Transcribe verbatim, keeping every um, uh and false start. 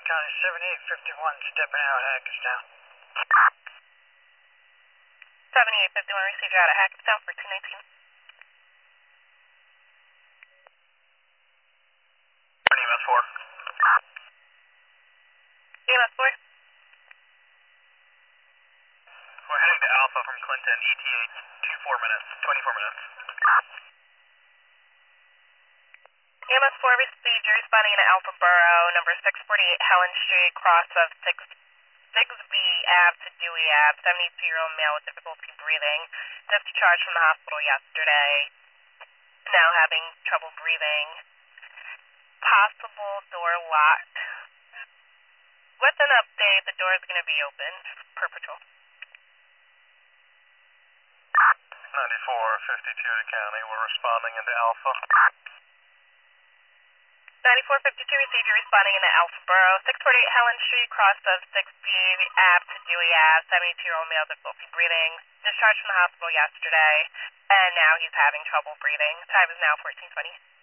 County, seventy-eight fifty-one, stepping out, Hackettstown. seventy-eight fifty-one, received out at Hackettstown for two nineteen. E M S four. E M S four. We're heading to Alpha from Clinton, E T A twenty-four minutes, twenty-four minutes. E M S four received, you're responding in Alpha Borough, number six forty-eight Helen Street, cross of six B Ave to Dewey Ave, seventy-two-year-old male with difficulty breathing, discharged from the hospital yesterday, now having trouble breathing, possible door locked. With an update, the door is going to be open per patrol. ninety-four fifty-two to county, we're responding into Alpha. ninety-four fifty-two received, you're responding into Alpha Borough, six forty-eight Helen Street, cross of six B Ave to Dewey Ave, seventy-two-year-old male difficulty breathing, discharged from the hospital yesterday, and now he's having trouble breathing. Time is now fourteen twenty.